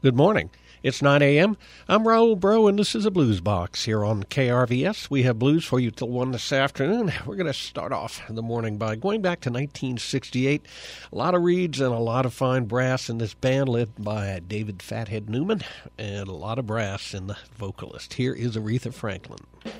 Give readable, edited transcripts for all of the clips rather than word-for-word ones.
Good morning. It's 9 a.m. I'm Raul Bro, and this is a Blues Box here on KRVS. We have blues for you till 1 this afternoon. We're going to start off the morning by going back to 1968. A lot of reeds and a lot of fine brass in this band led by David Fathead Newman, and a lot of brass in the vocalist. Here is Aretha Franklin.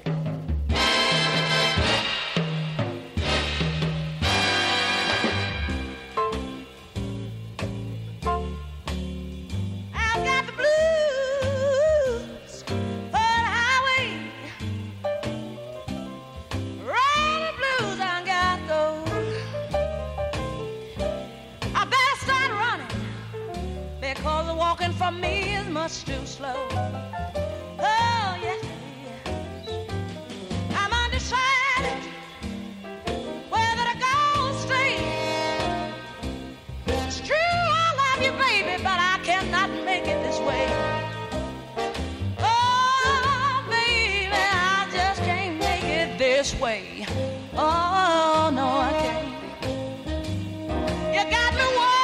For me is much too slow. Oh, yes, it is. I'm undecided whether to go straight. It's true, I love you, baby, but I cannot make it this way. Oh, baby, I just can't make it this way. Oh, no, I can't. You got me worried.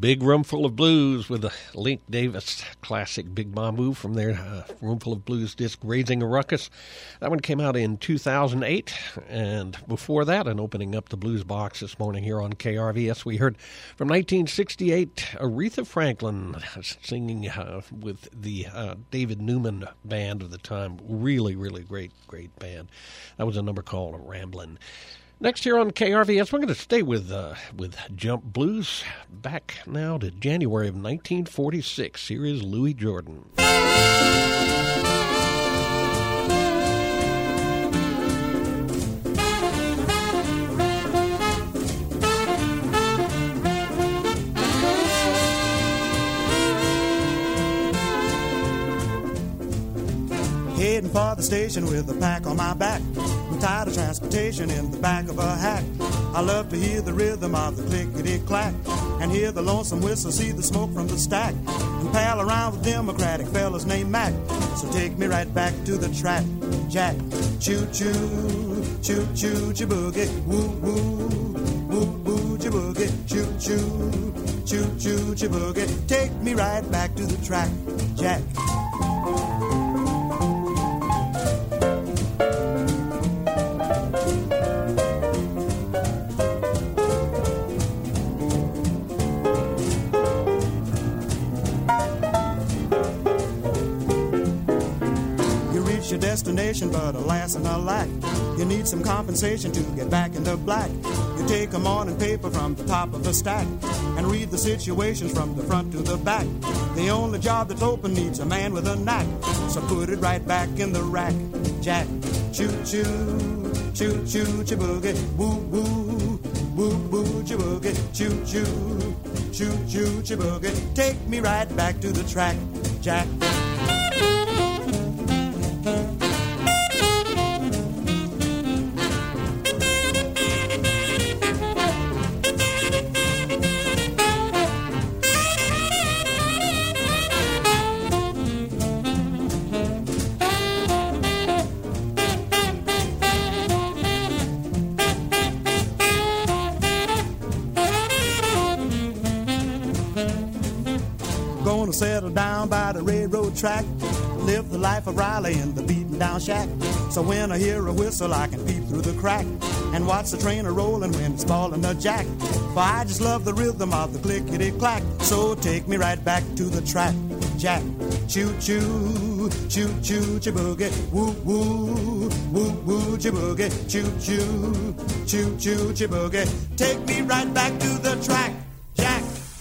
Big Roomful of Blues with the Link Davis classic Big Mamu from their Roomful of Blues disc, Raising a Ruckus. That one came out in 2008, and before that, and opening up the Blues Box this morning here on KRVS, we heard from 1968, Aretha Franklin singing with the David Newman band of the time. Really, really great band. That was a number called Ramblin'. Next here on KRVS, we're going to stay with Jump Blues. Back now to January of 1946. Here is Louis Jordan. Heading for the station with a pack on my back. I'm tired of transportation in the back of a hack. I love to hear the rhythm of the clickety-clack and hear the lonesome whistle, see the smoke from the stack, and pal around with democratic fellas named Mac. So take me right back to the track, Jack. Choo-choo, choo-choo, choo-boogie, woo-woo, woo-woo, choo-boogie, choo-choo, choo-choo, choo-boogie. Take me right back to the track, Jack. Your destination, but alas and alack, you need some compensation to get back in the black. You take a morning paper from the top of the stack and read the situations from the front to the back. The only job that's open needs a man with a knack, so put it right back in the rack, Jack. Choo-choo, choo-choo, choo-boogie, woo-woo, woo-woo, choo-boogie, choo-choo, choo-choo, choo-boogie. Take me right back to the track, Jack. Settle down by the railroad track, live the life of Riley in the beaten down shack. So when I hear a whistle I can peep through the crack and watch the train a-rolling when it's falling a jack. For I just love the rhythm of the clickety-clack. So take me right back to the track, Jack. Choo-choo, choo-choo, choo-boogie, woo-woo, woo-woo, choo-boogie, choo-choo, choo-choo, choo-boogie. Take me right back to the track, Jack.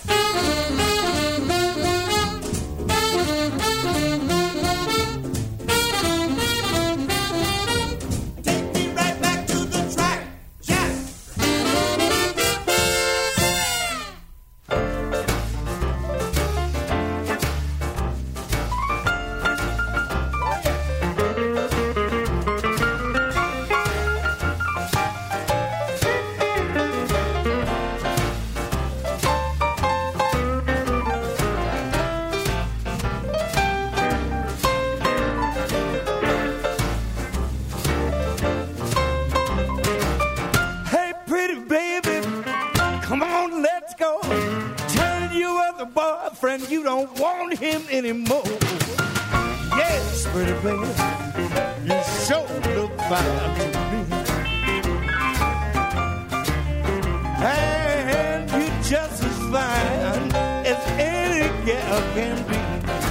You don't want him anymore. Yes, pretty baby, you sure look fine to me. And you just as fine as any girl can be.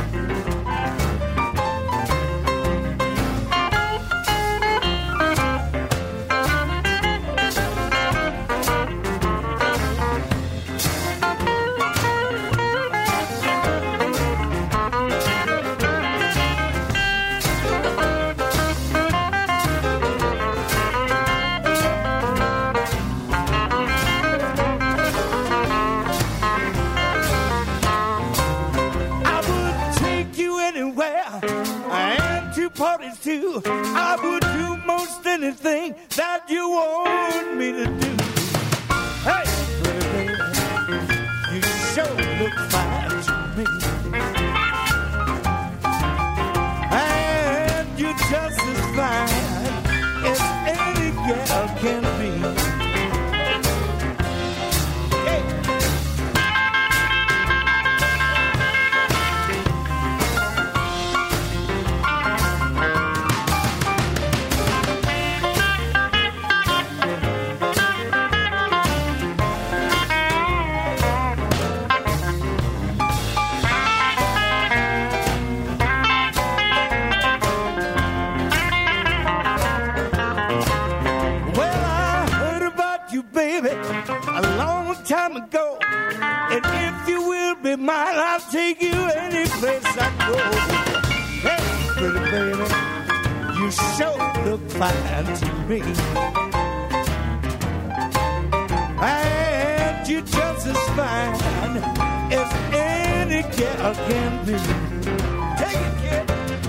I would do most anything that you want me to do. Hey, pretty baby, you sure look fine to me. And you're just as fine as any girl can be. Hey. mind, I'll take you any place I go. Hey, pretty baby, you sure look fine to me. And you're just as fine as any girl can be. Take it, kid.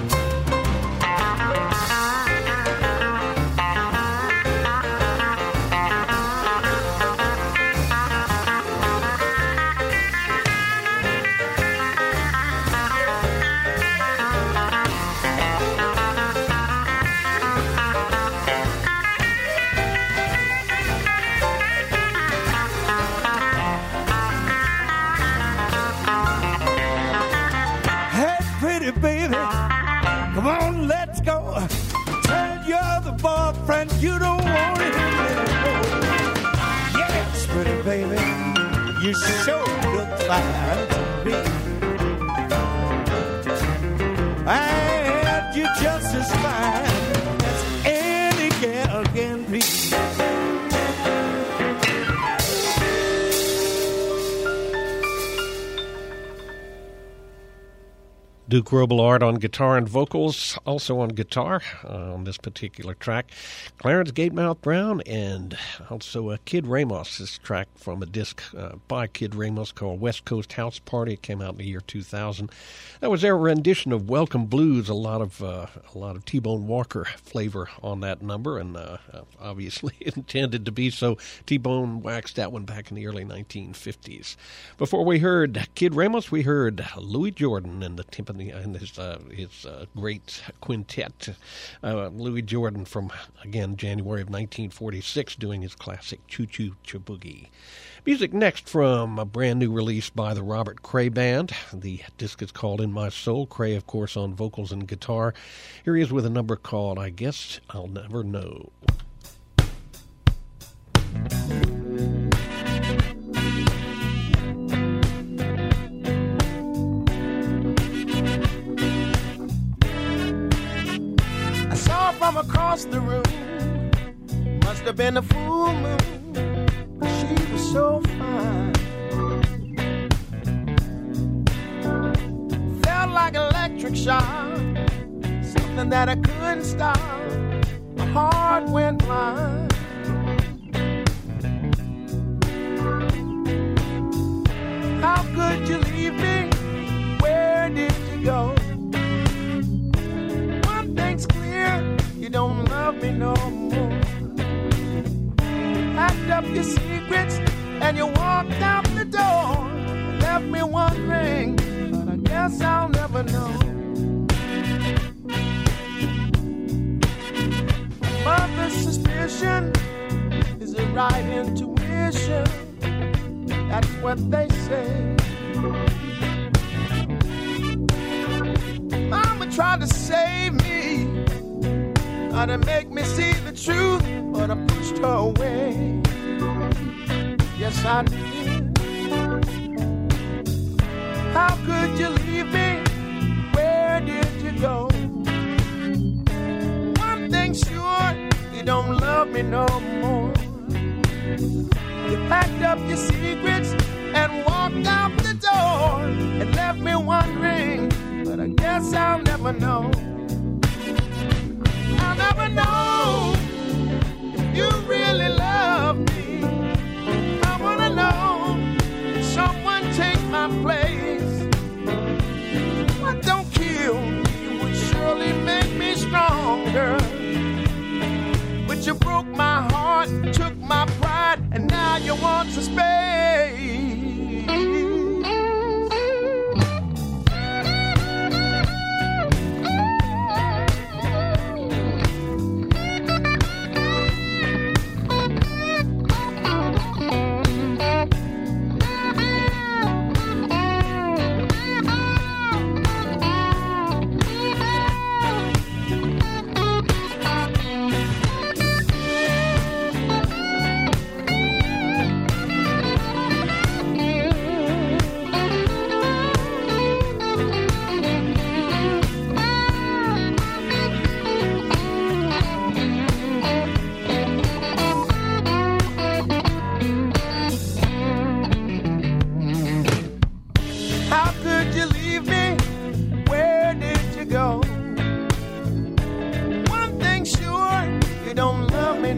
Baby, come on, let's go. Tell your other boyfriend you don't want him anymore. Yes, pretty baby, you sure look fine to me. And you're just as fine as any girl can be. Duke Robillard on guitar and vocals, also on guitar on this particular track. Clarence Gatemouth Brown and also Kid Ramos. This track from a disc by Kid Ramos called West Coast House Party. It came out in the year 2000. That was their rendition of Welcome Blues. A lot of T-Bone Walker flavor on that number, and obviously intended to be so. T-Bone waxed that one back in the early 1950s. Before we heard Kid Ramos, we heard Louis Jordan and the timpani and his great quintet. Louis Jordan from, again, January of 1946, doing his classic Choo Choo Boogie. Music next from a brand new release by the Robert Cray Band. The disc is called In My Soul. Cray, of course, on vocals and guitar. Here he is with a number called I Guess I'll Never Know. I saw from across the room, must have been a full moon. She was so fine, felt like electric shock, something that I couldn't stop. My heart went blind. How could you leave me? Where did you go? One thing's clear, you don't love me no more. Packed up your secrets and you walked out the door. Left me wondering, but I guess I'll never know. Mother's suspicion is a right intuition. That's what they say. Mama tried to save me, tried to make me see the truth, but I pushed her away. Yes, I did. How could you leave me? Where did you go? One thing sure, you don't love me no more. You packed up your secrets and walked out the door and left me wondering, but I guess I'll never know. I'll never know if you really love me. I wanna know, if someone take my place. What don't kill me would surely make me stronger. But you broke my heart, took my pride, and now you want to space.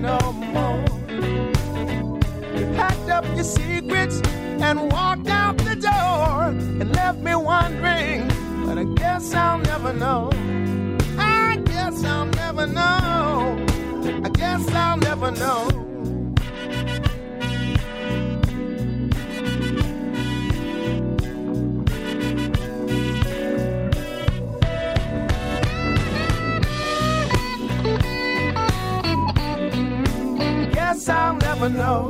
no more. You packed up your secrets and walked out the door and left me wondering, but I guess I'll never know. I guess I'll never know. I guess I'll never know. Guess I'll never know.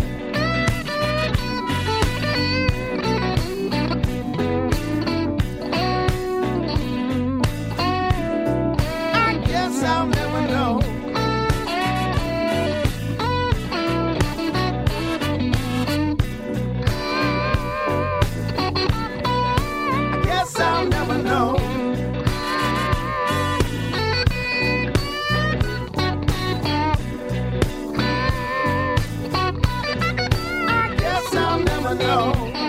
I guess I'll never know. I guess I'll never know. No.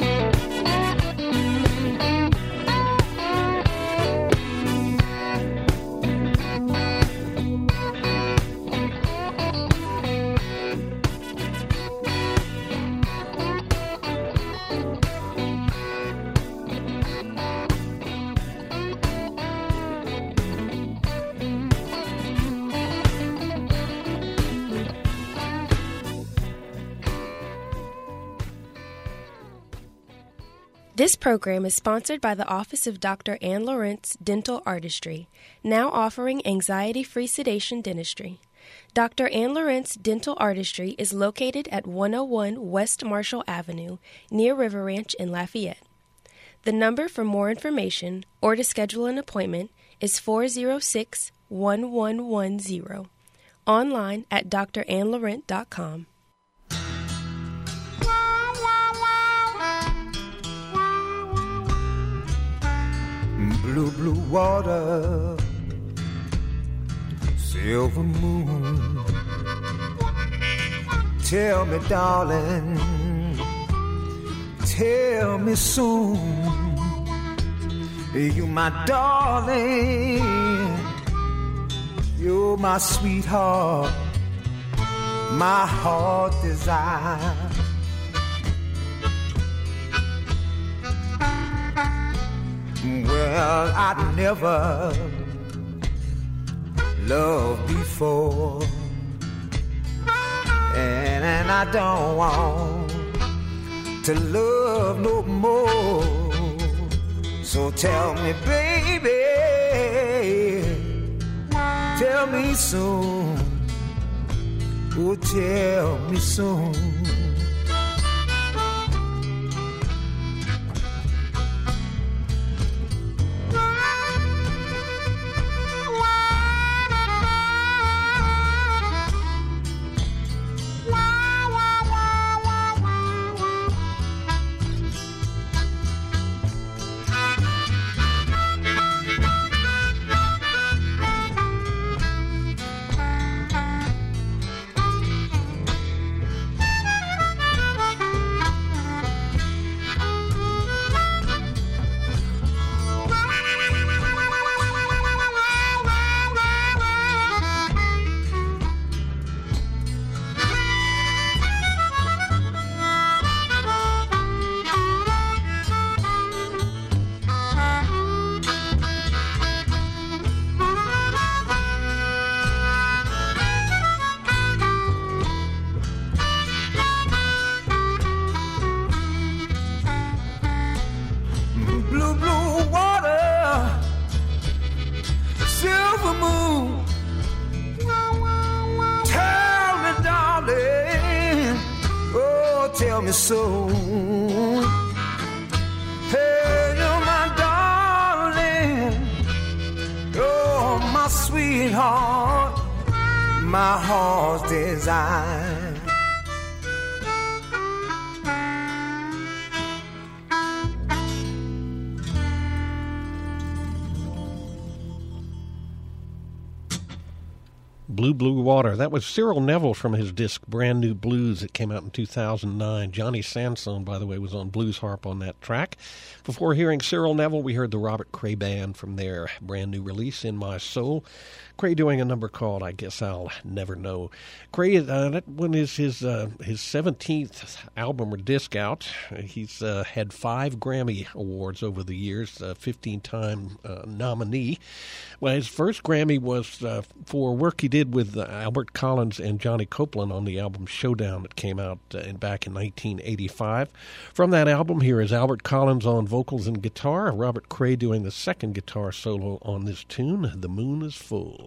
This program is sponsored by the Office of Dr. Ann Lawrence Dental Artistry, now offering anxiety-free sedation dentistry. Dr. Ann Lawrence Dental Artistry is located at 101 West Marshall Avenue, near River Ranch in Lafayette. The number for more information or to schedule an appointment is 406-1110. Online at drannlaurent.com. Blue, blue water, silver moon. Tell me, darling, tell me soon. You my darling, you're my sweetheart, my heart desire. Well, I never loved before, and I don't want to love no more. So tell me, baby, tell me soon, oh, tell me soon. Tell me so. Hey, you're my darling, you're my sweetheart, my heart's desire. Blue, Blue Water. That was Cyril Neville from his disc Brand New Blues that came out in 2009. Johnny Sansone, by the way, was on blues harp on that track. Before hearing Cyril Neville, we heard the Robert Cray Band from their brand new release, In My Soul. Cray doing a number called I Guess I'll Never Know. Cray, that one is his 17th album or disc out. He's had 5 Grammy Awards over the years, 15-time nominee. Well, his first Grammy was for work he did with Albert Collins and Johnny Copeland on the album Showdown that came out back in 1985. From that album, here is Albert Collins on vocals and guitar, Robert Cray doing the second guitar solo on this tune, The Moon is Full.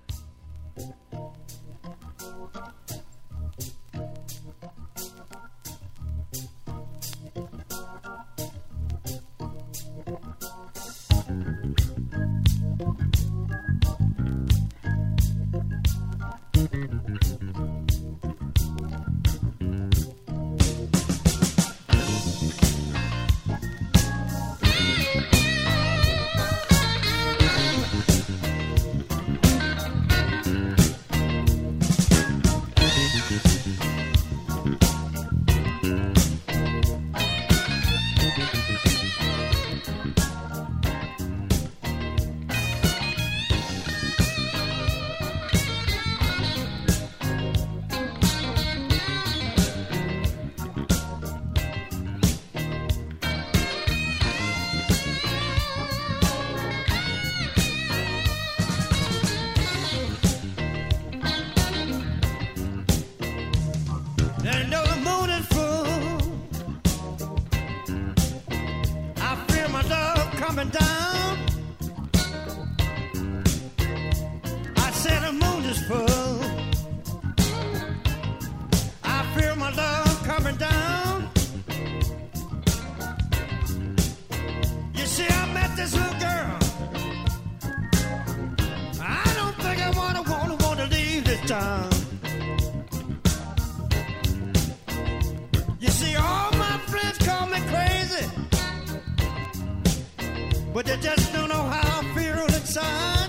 But they just don't know how I feel inside.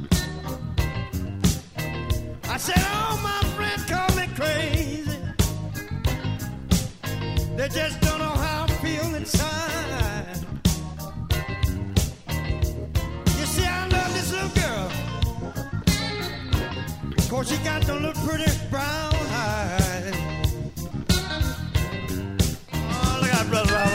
I said all my friends call me crazy. They just don't know how I feel inside. You see, I love this little girl. 'Cause she got the little pretty brown eyes. Oh, look out, Brother Robert.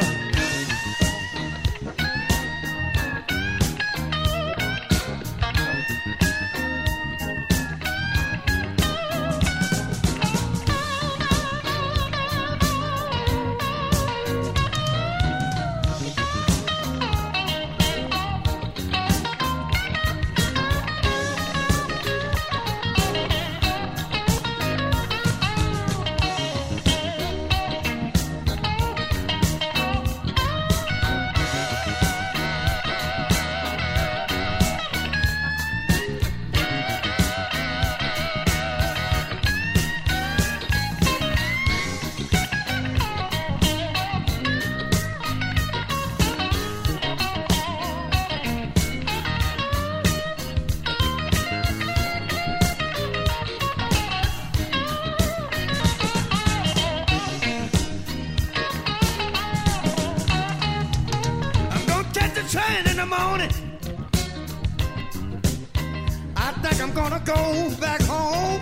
Go back home.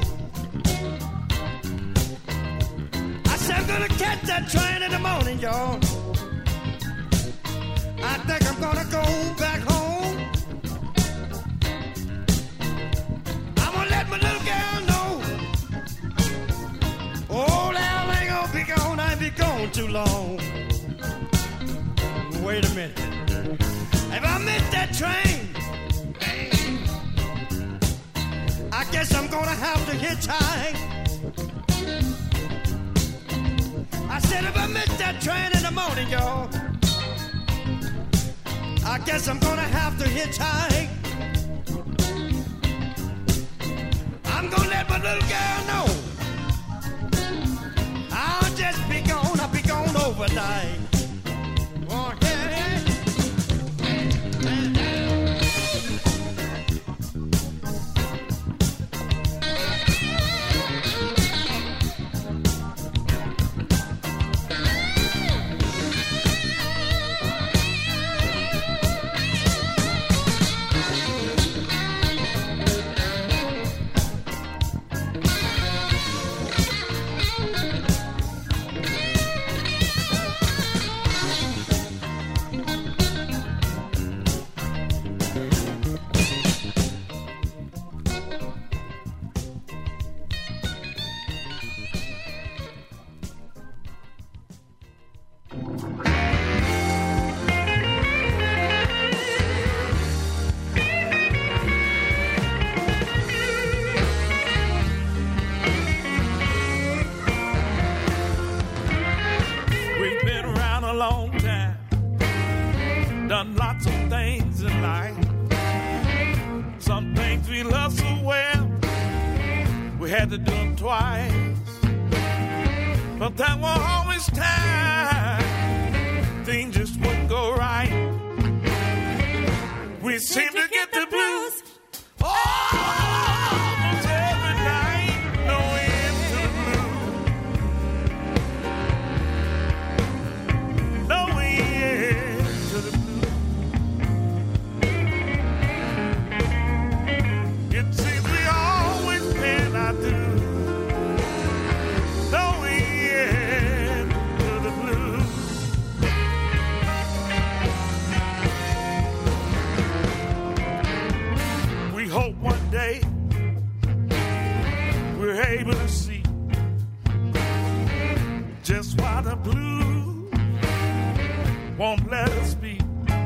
I said I'm gonna catch that train in the morning, y'all. I think I'm gonna go back home. I'm gonna let my little girl know. Old Al ain't gonna be gone, I ain't be gone too long. Wait a minute. If I miss that train, I guess I'm gonna have to hitchhike. I said if I miss that train in the morning, y'all, I guess I'm gonna have to hitchhike. I'm gonna let my little girl know I'll just be gone, I'll be gone overnight. Oh, yeah, yeah. We had to do them twice, but that was always time. Things just wouldn't go right. We seem to get the blues almost every night. No end to the blues. No end to the blues. It seems we always pen our dues. No end to the blues. We hope one day we're able to see just why the blues won't let us be.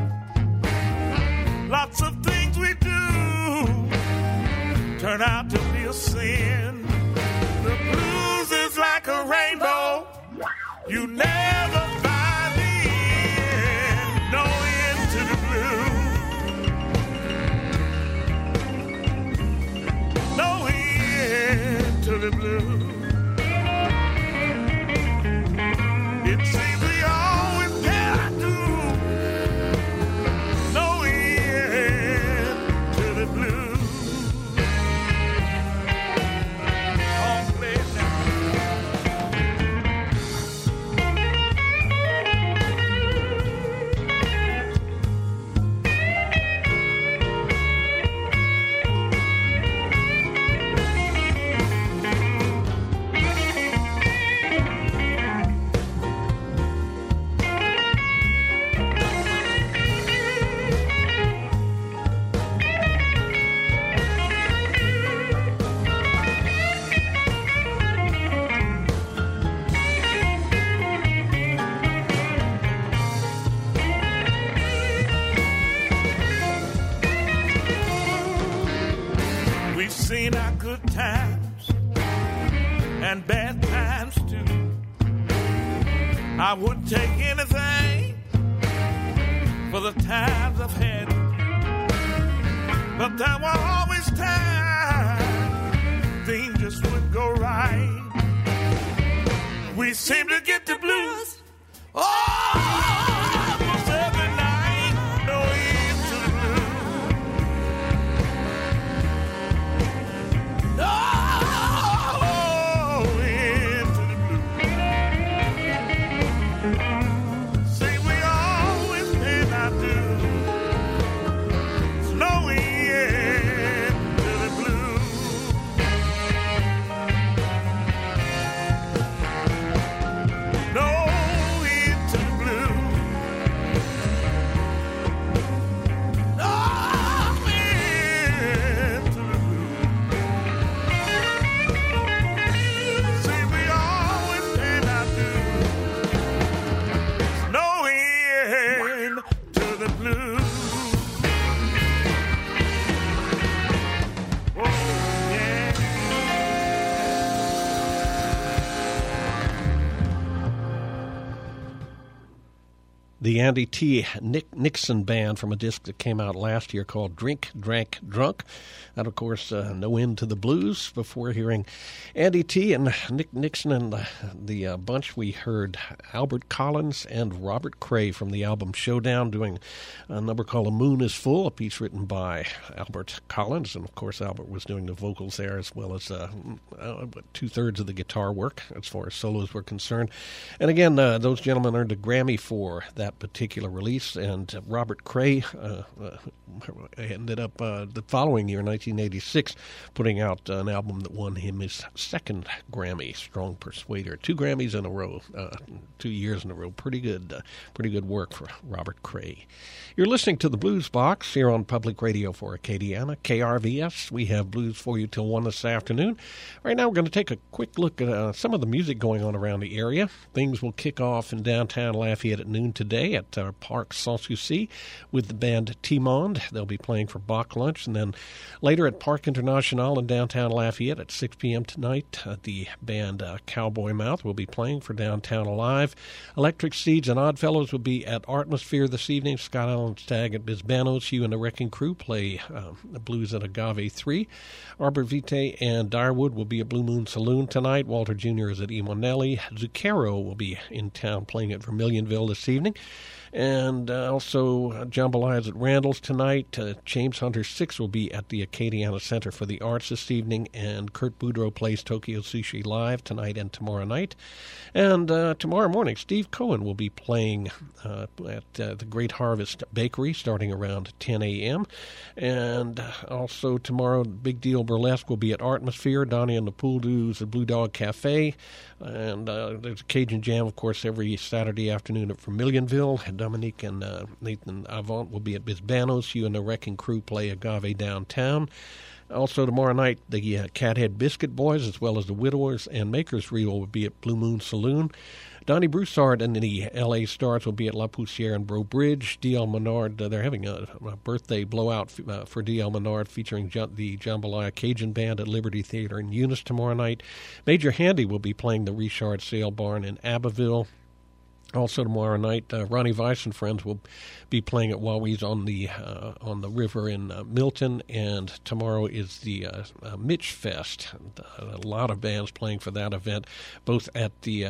Lots of things we do turn out to be a sin. The blues is like a rainbow. You never find the end. No end to the blues. No end to the blues. It seems we always gotta do. No end to the blues. On play now. We've seen our good times and bad times too. I wouldn't take anything for the times I've had with you. But there were always times things just wouldn't go right. We seem to get the blues almost every night. No end to the blues. No end to the blues. See, we always pay our dues. No end to the blues. No end to the blues. No end to the blues. See, we always pay our dues. No end to the blues. Oh, yeah. The Andy T. Nixon Band from a disc that came out last year called Drink, Drank, Drunk. And, of course, No End to the Blues. Before hearing Andy T. and Nick Nixon and the bunch, we heard Albert Collins and Robert Cray from the album Showdown doing a number called The Moon is Full, a piece written by Albert Collins. And, of course, Albert was doing the vocals there as well as two-thirds of the guitar work as far as solos were concerned. And, again, those gentlemen earned a Grammy for that particular release. And Robert Cray ended up the following year, 1986, putting out an album that won him his second Grammy, Strong Persuader. 2 Grammys in a row, 2 years in a row. Pretty good work for Robert Cray. You're listening to the Blues Box here on Public Radio for Acadiana, KRVS. We have blues for you till 1 this afternoon. Right now we're going to take a quick look at some of the music going on around the area. Things will kick off in downtown Lafayette at noon today. today at Parc Sanssouci with the band T-Monde. They'll be playing for Bach Lunch. And then later at Parc International in downtown Lafayette at 6 p.m. tonight, the band Cowboy Mouth will be playing for Downtown Alive. Electric Seeds and Oddfellows will be at Artmosphere this evening. Scott Allen's Tag at Bisbanos. You and the Wrecking Crew play the blues at Agave 3. Arbor Vitae and Direwood will be at Blue Moon Saloon tonight. Walter Jr. is at Emonelli. Zucchero will be in town playing at Vermilionville this evening. And also Jambalaya is at Randall's tonight. James Hunter 6 will be at the Acadiana Center for the Arts this evening. And Kurt Boudreau plays Tokyo Sushi live tonight and tomorrow night. And tomorrow morning, Steve Cohen will be playing at the Great Harvest Bakery starting around 10 a.m. And also tomorrow, Big Deal Burlesque will be at Artmosphere. Donnie and the Pool Doos at Blue Dog Cafe. And there's a Cajun Jam, of course, every Saturday afternoon at Vermilionville. And Dominique and Nathan Avant will be at Bisbanos. You and the Wrecking Crew play Agave downtown. Also tomorrow night, the Cathead Biscuit Boys, as well as the Widowers and Makers Reel, will be at Blue Moon Saloon. Donnie Broussard and the L.A. Stars will be at La Poussière and Breaux Bridge. D.L. Menard, they're having a birthday blowout for D.L. Menard featuring the Jambalaya Cajun Band at Liberty Theater in Eunice tomorrow night. Major Handy will be playing the Richard Sale Barn in Abbeville. Also tomorrow night, Ronnie Weiss and friends will be playing at Wowie's on the river in Milton, and tomorrow is the Mitch Fest. A lot of bands playing for that event, both at the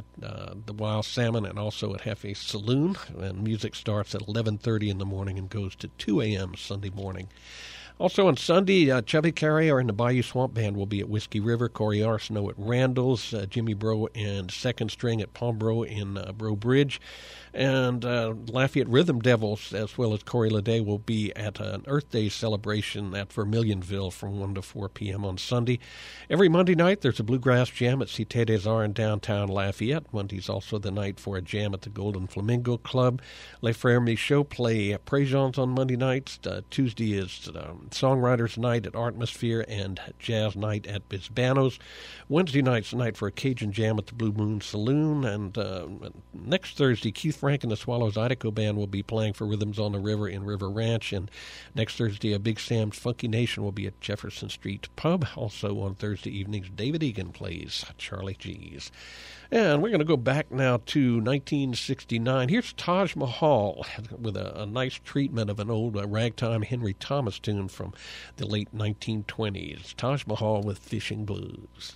Wild Salmon and also at Hefe Saloon. And music starts at 11:30 in the morning and goes to 2 a.m. Sunday morning. Also on Sunday, Chubby Carrier and the Bayou Swamp Band will be at Whiskey River, Corey Arsenault at Randall's, Jimmy Bro and Second String at Pombro in Breaux Bridge, and Lafayette Rhythm Devils, as well as Corey Leday, will be at an Earth Day celebration at Vermilionville from 1 to 4 p.m. on Sunday. Every Monday night, there's a Bluegrass Jam at Cité des Arts in downtown Lafayette. Monday's also the night for a jam at the Golden Flamingo Club. Les Frères Michaud play Présence on Monday nights. Tuesday is Songwriters Night at Artmosphere and Jazz Night at Bisbanos. Wednesday night's the night for a Cajun Jam at the Blue Moon Saloon. And next Thursday, Keith Frank and the Swallows Zydeco Band will be playing for Rhythms on the River in River Ranch. And next Thursday, Big Sam's Funky Nation will be at Jefferson Street Pub. Also on Thursday evenings, David Egan plays Charlie G's. And we're going to go back now to 1969. Here's Taj Mahal with a nice treatment of an old ragtime Henry Thomas tune from the late 1920s. Taj Mahal with Fishing Blues.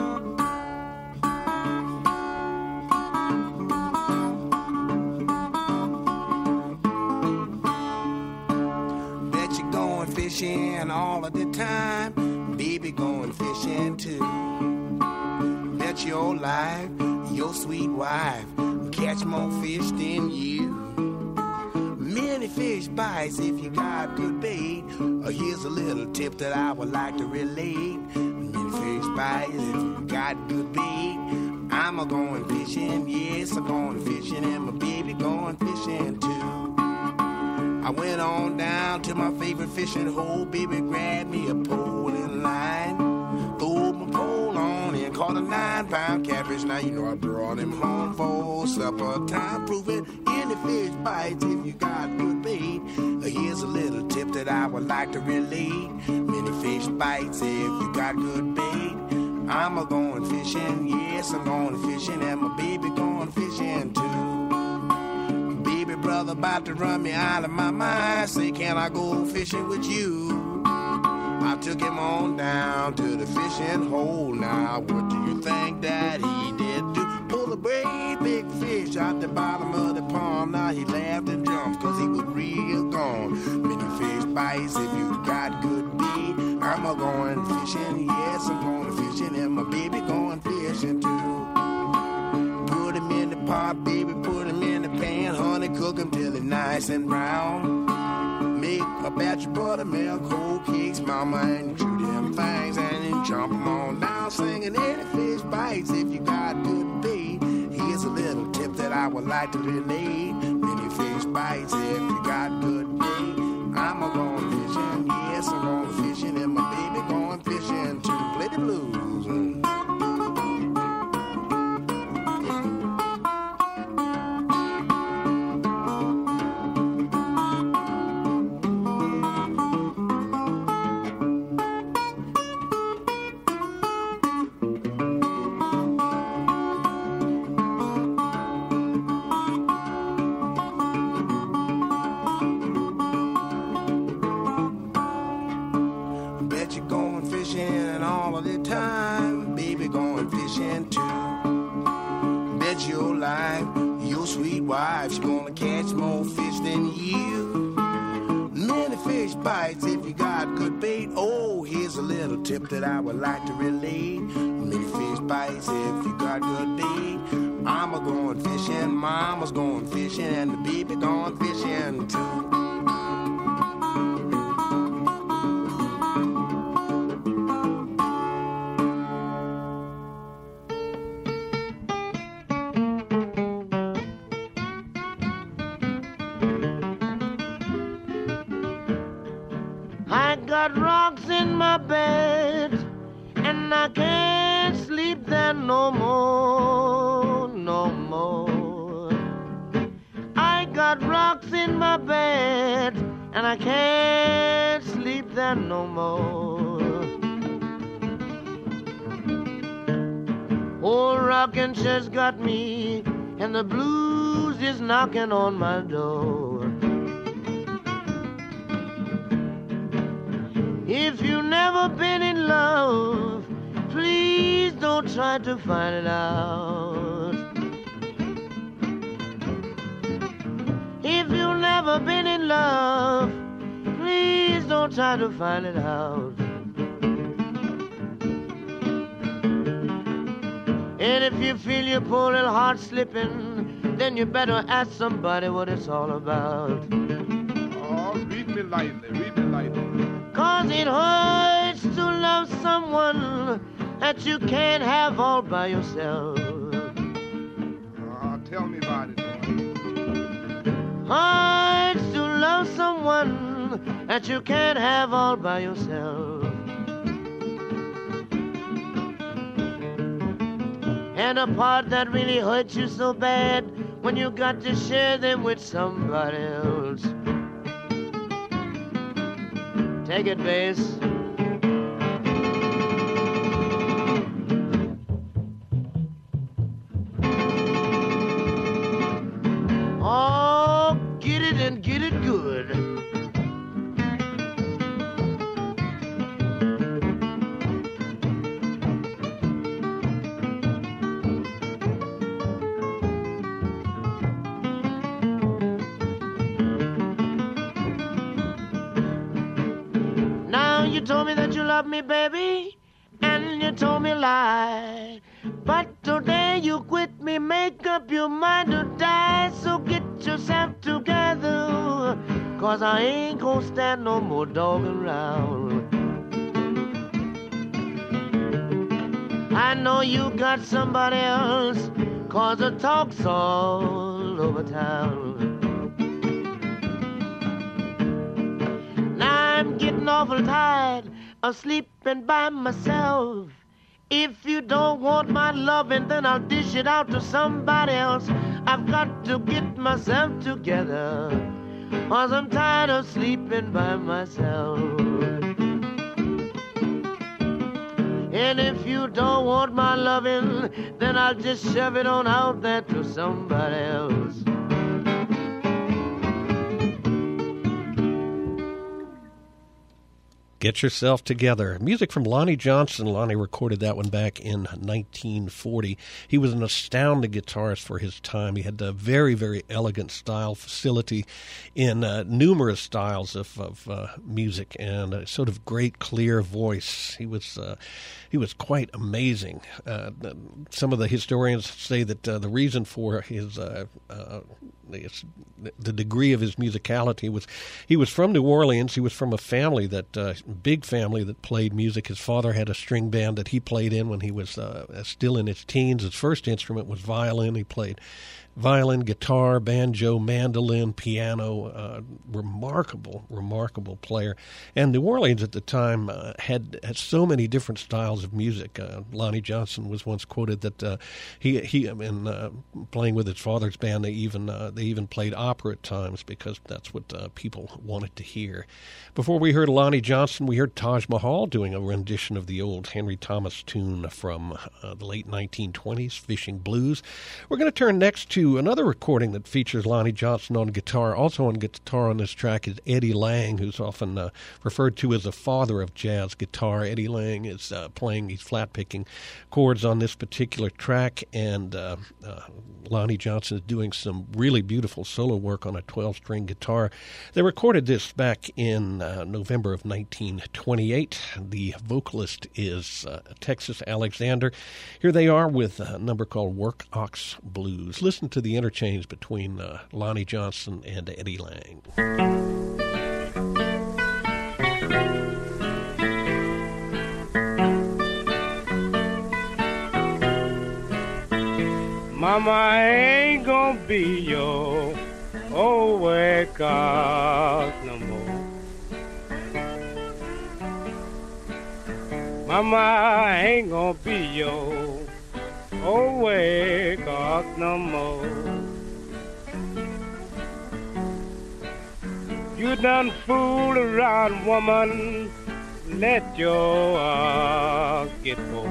Bet you're going fishing all of the time, baby going fishing too. Bet your life, your sweet wife, catch more fish than you. Many fish bites if you got good bait. Here's a little tip that I would like to relate. Many fish bites if you got good bait. I'm a-going fishing, yes, I'm going fishing, and my baby going fishing too. I went on down to my favorite fishing hole, baby grabbed me a pole and line. Threw my pole on and caught a 9-pound catfish. Now you know I brought him home for supper time. Proving any fish bites if you got good bait. Here's a little tip that I would like to relate. Many fish bites if you got good bait. I'm a-going fishing, yes, I'm going fishing, and my baby going fishing too. Baby brother about to run me out of my mind. Say, can I go fishing with you? I took him on down to the fishing hole. Now, what do you think that he did do? Pull a great big fish out the bottom of the pond. Now he laughed and jumped cause he was real gone. Many fish bites if you got good bait. I'm a-going fishing, yes, I'm going fishing, and my baby going fishing too. Put him in the pot, baby, put him in the pan. Honey, cook him till he's nice and brown. Make a batch of buttermilk, whole cakes, mama, and chew them things, and then chomp them on down, singing any fish bites if you got good bait. Here's a little tip that I would like to relate. Many fish bites if you got good bait. I'm a-going fishing, yes, I'm going fishing, and my baby going fishing too. Play the blues. fishing all of the time, baby going fishing too. Bet your life, your sweet wife's gonna catch more fish than you. Many fish bites if you got good bait. Oh, here's a little tip that I would like to relate. Many fish bites if you got good bait. I'm a going fishing, mama's going fishing, and the baby going fishing too. Got rocks in my bed, and I can't sleep there no more, no more. I got rocks in my bed, and I can't sleep there no more. Old rocking chair's got me, and the blues is knocking on my door. If you've never been in love, please don't try to find it out. If you've never been in love, please don't try to find it out. And if you feel your poor little heart slipping, then you better ask somebody what it's all about. Oh, read me lightly, read me lightly. 'Cause it hurts to love someone that you can't have all by yourself. Tell me about it, boy. Hurts to love someone that you can't have all by yourself. And a part that really hurts you so bad when you got to share them with somebody else. Take it, bass. Oh, get it and get it good. You told me that you love me, baby, and you told me a lie. But today you quit me, make up your mind to die. So get yourself together, 'cause I ain't gonna stand no more dogging around. I know you got somebody else, 'cause the talk's all over town. I'm getting awful tired of sleeping by myself. If you don't want my loving, then I'll dish it out to somebody else. I've got to get myself together, 'cause I'm tired of sleeping by myself. And if you don't want my loving, then I'll just shove it on out there to somebody else. Get Yourself Together. Music from Lonnie Johnson. Lonnie recorded that one back in 1940. He was an astounding guitarist for his time. He had a very, very elegant style, facility in numerous styles of music, and a sort of great, clear voice. He was quite amazing. Some of the historians say that the reason for his the degree of his musicality was he was from New Orleans. He was from a family that big family that played music. His father had a string band that he played in when he was still in his teens. His first instrument was violin. He played violin, guitar, banjo, mandolin, piano. Remarkable player. And New Orleans at the time had so many different styles of music. Lonnie Johnson was once quoted that he in playing with his father's band, they even played opera at times because that's what people wanted to hear. Before we heard Lonnie Johnson, we heard Taj Mahal doing a rendition of the old Henry Thomas tune from the late 1920s, Fishing Blues. We're going to turn next to to another recording that features Lonnie Johnson on guitar. Also on guitar on this track is Eddie Lang, who's often referred to as the father of jazz guitar. Eddie Lang is playing these flat-picking chords on this particular track, and Lonnie Johnson is doing some really beautiful solo work on a 12-string guitar. They recorded this back in November of 1928. The vocalist is Texas Alexander. Here they are with a number called Work Ox Blues. Listen to the interchange between Lonnie Johnson and Eddie Lang. Mama, I ain't gonna be your old work ox no more. Mama, I ain't gonna be your old work ox no more. You done fool around, woman, let your ox get bored.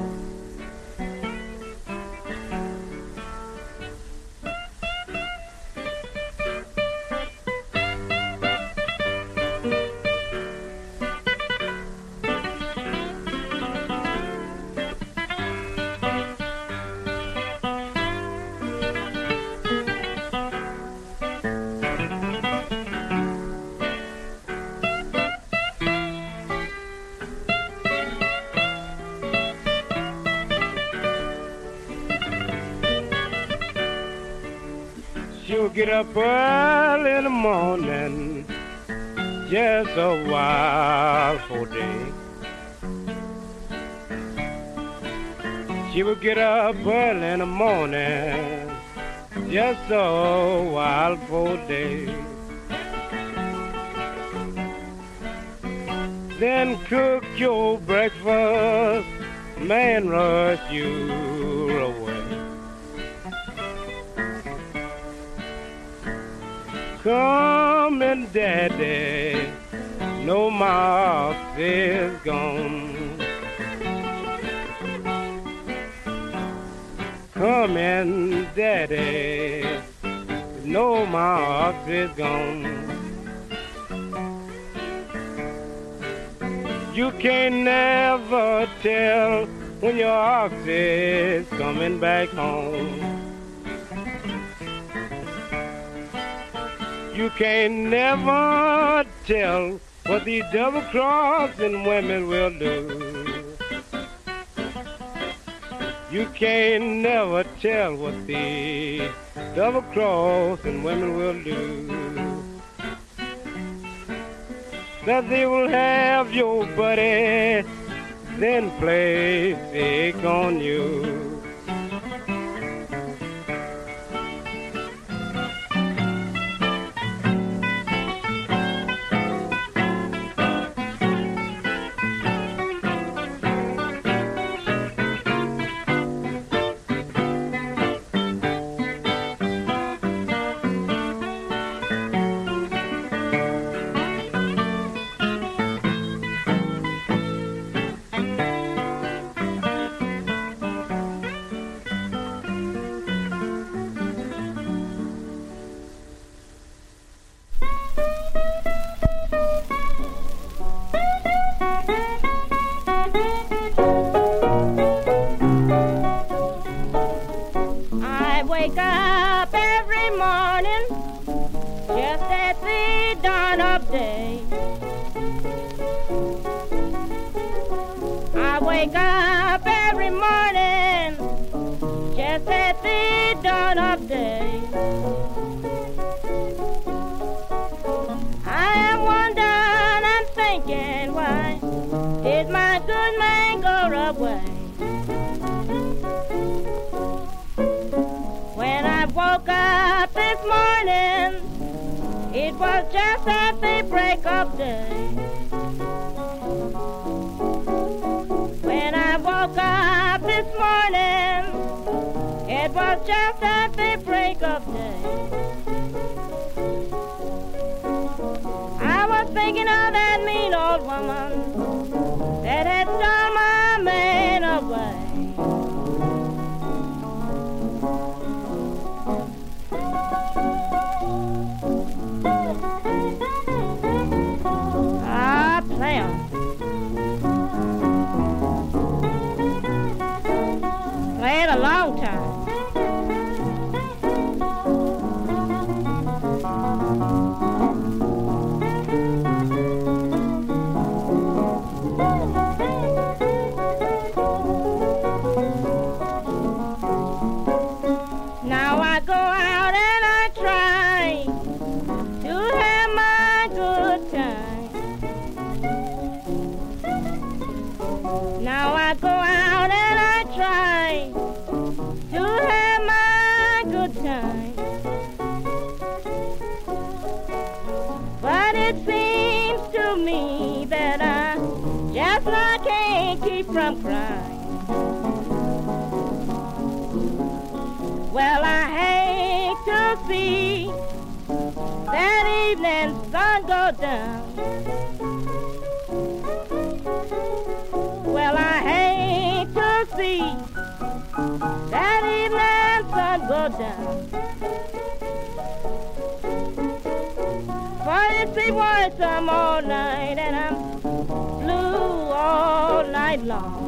She'll get up early in the morning, just a while for day. She will get up early in the morning, just a while for day. Then cook your breakfast, man, rush you away. Come and daddy, no mouse is gone. Come and daddy, no mouse is gone. You can't never tell when your ox is coming back home. You can't never tell what these double-crossing women will do. You can't never tell what these double-crossing women will do. That they will have your buddy, then play sick on you. long time. Now I go out and I try to have my good time. Now I go out and I try to have my good time. But it seems to me that I just not can't keep from crying. Well, I hate to see that evening sun go down. Well, I hate to see that evening sun go down. For it's the worst I'm all night and I'm blue all night long.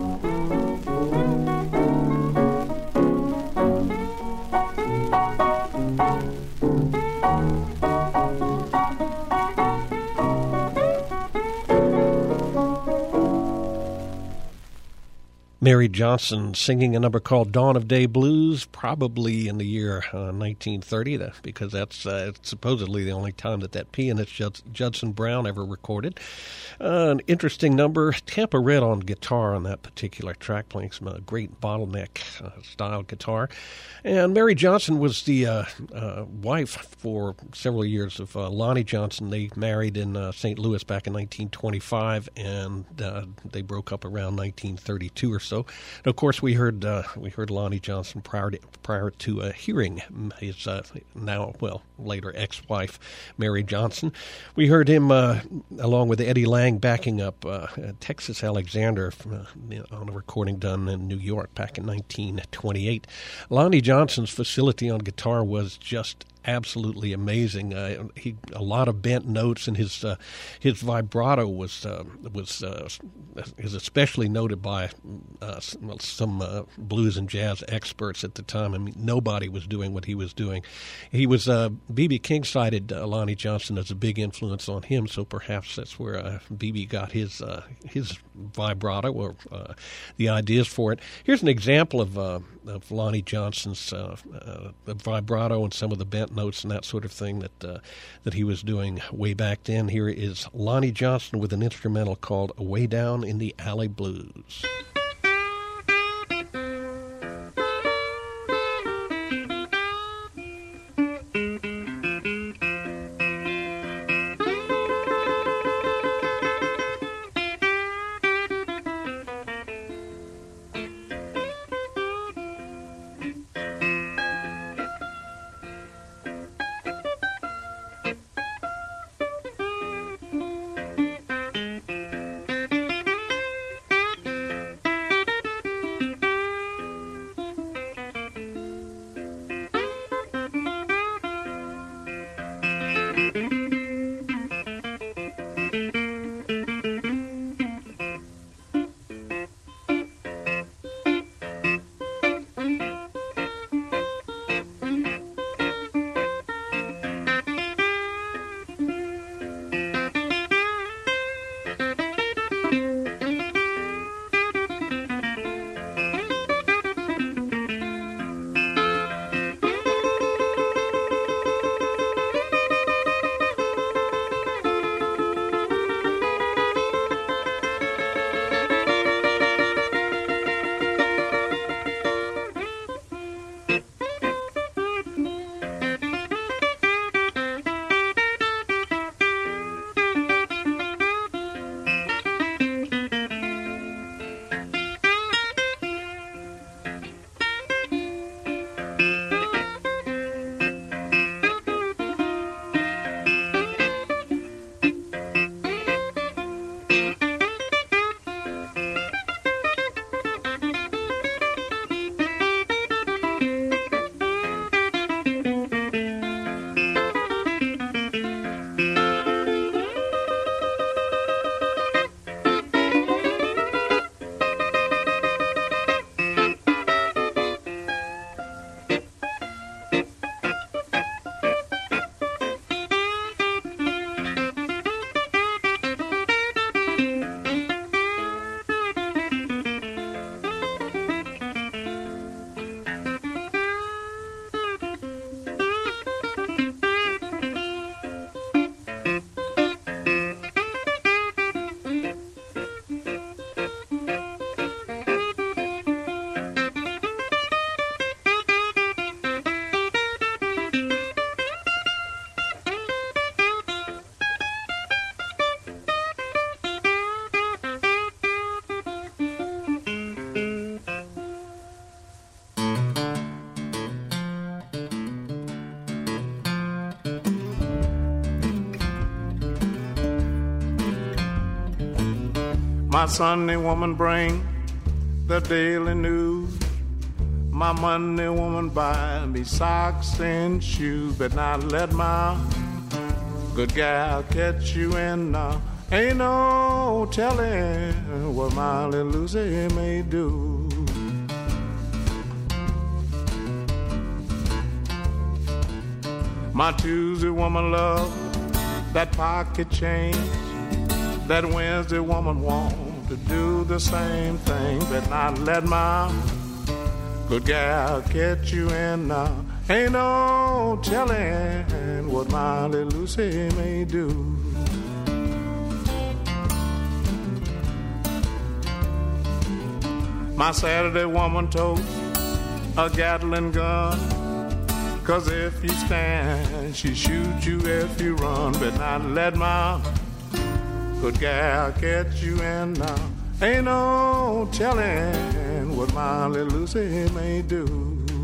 Mary Johnson singing a number called Dawn of Day Blues, probably in the year 1930, because that's supposedly the only time that pianist Judson Brown ever recorded. An interesting number. Tampa Red on guitar on that particular track, playing some great bottleneck style guitar. And Mary Johnson was the wife for several years of Lonnie Johnson. They married in St. Louis back in 1925, and they broke up around 1932 or so. And of course, we heard Lonnie Johnson prior to hearing his later ex-wife Mary Johnson. We heard him along with Eddie Lang backing up Texas Alexander on a recording done in New York back in 1928. Lonnie Johnson's facility on guitar was just absolutely amazing. A lot of bent notes, and his vibrato was especially noted by some blues and jazz experts at the time. I mean, nobody was doing what he was doing. He was B.B. King cited Lonnie Johnson as a big influence on him, so perhaps that's where B.B. got his vibrato or the ideas for it. Here's an example of Lonnie Johnson's vibrato and some of the bent notes and that sort of thing that he was doing way back then. Here is Lonnie Johnson with an instrumental called Way Down in the Alley Blues. My Sunday woman bring the daily news. My Monday woman buy me socks and shoes. But not let my good gal catch you in now. Ain't no telling what my little Lucy may do. My Tuesday woman love that pocket change. That Wednesday woman want to do the same thing. But not let my good gal catch you in now. Ain't no telling what my little Lucy may do. My Saturday woman totes a Gatling gun. 'Cause if you stand, she shoot you if you run. But not let my good gal catch you in now. Ain't no telling what my little Lucy may do.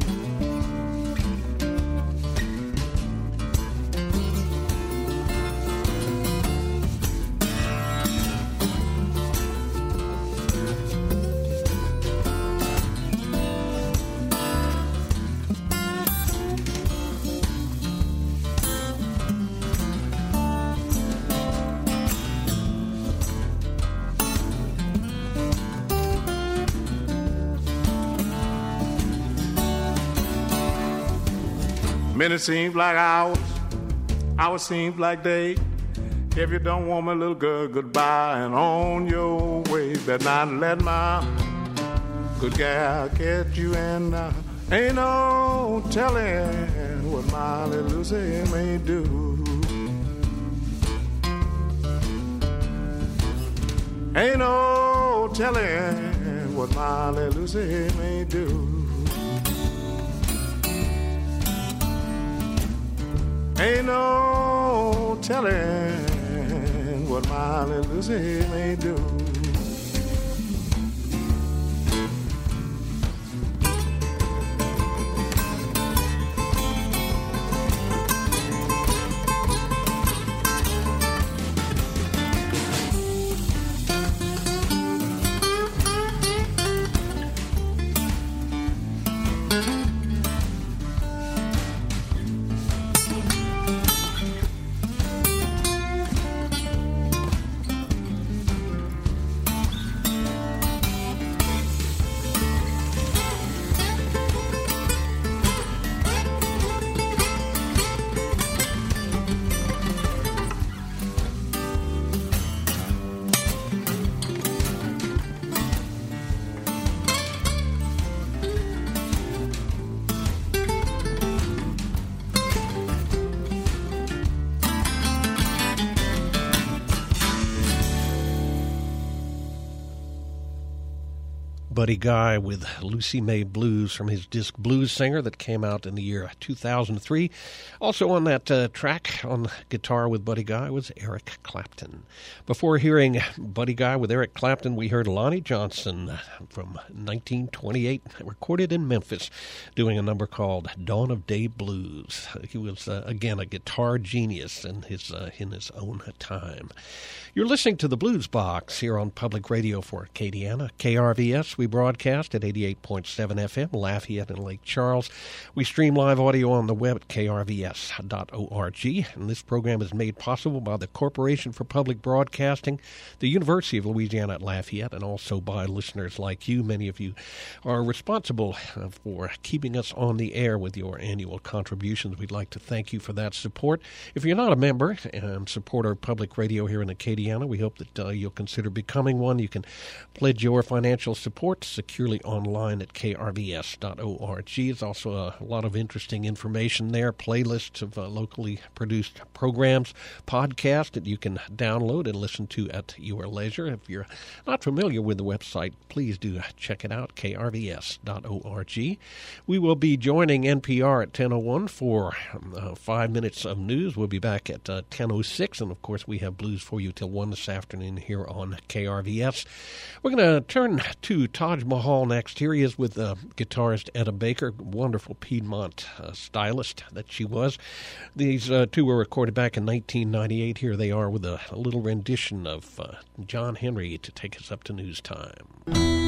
Minutes seems like hours, hours seems like days. If you don't want my little girl, goodbye and on your way. Better not let my good gal catch you in now. Ain't no telling what my little Lucy may do. Ain't no telling what my little Lucy may do. Ain't no telling what my little Lucy may do. Buddy Guy with Lucy May Blues from his disc Blues Singer that came out in the year 2003. Also on that track on guitar with Buddy Guy was Eric Clapton. Before hearing Buddy Guy with Eric Clapton, we heard Lonnie Johnson from 1928, recorded in Memphis, doing a number called Dawn of Day Blues. He was, again, a guitar genius in his own time. You're listening to the Blues Box here on Public Radio for Acadiana, KRVS. We broadcast at 88.7 FM, Lafayette and Lake Charles. We stream live audio on the web at krvs.org. And this program is made possible by the Corporation for Public Broadcasting, the University of Louisiana at Lafayette, and also by listeners like you. Many of you are responsible for keeping us on the air with your annual contributions. We'd like to thank you for that support. If you're not a member and support our public radio here in Acadiana, we hope that you'll consider becoming one. You can pledge your financial support securely online at krvs.org. There's also a lot of interesting information there, playlists of locally produced programs, podcasts that you can download and listen to at your leisure. If you're not familiar with the website, please do check it out, krvs.org. We will be joining NPR at 10:01 for 5 minutes of news. We'll be back at 10:06, and of course we have blues for you till 1 this afternoon here on KRVS. We're going to turn to Todd Taj Mahal next. Here he is with guitarist Etta Baker, wonderful Piedmont stylist that she was. These two were recorded back in 1998. Here they are with a little rendition of John Henry to take us up to news time.